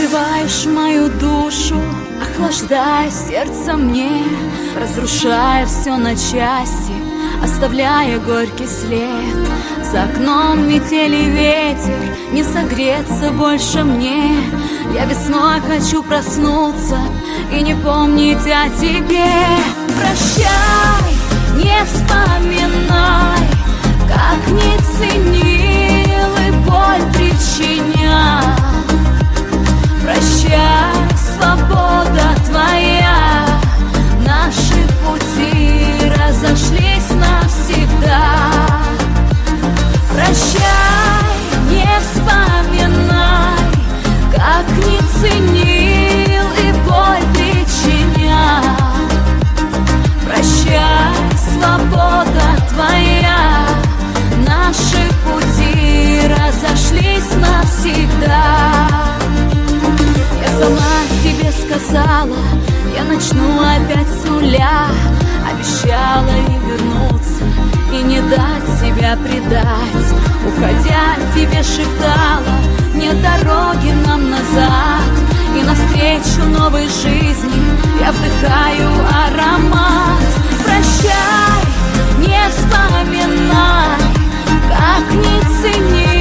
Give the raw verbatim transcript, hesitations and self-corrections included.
Согреваешь мою душу, охлаждая сердце мне, разрушая все на части, оставляя горький след. За окном метель и ветер, не согреться больше мне. Я весной хочу проснуться и не помнить о тебе. Прощай, не вспоминай, как не ценил и боль причинял. Прощай, свобода твоя, наши пути разошлись навсегда. Прощай, не вспоминай, как не ценил и боль причинял. Прощай, свобода твоя, наши пути разошлись навсегда. Я сама себе сказала, я начну опять с нуля. Обещала и вернуться, и не дать себя предать. Уходя, тебе шептала, нет дороги нам назад. И навстречу новой жизни я вдыхаю аромат. Прощай, не вспоминай, как не ценил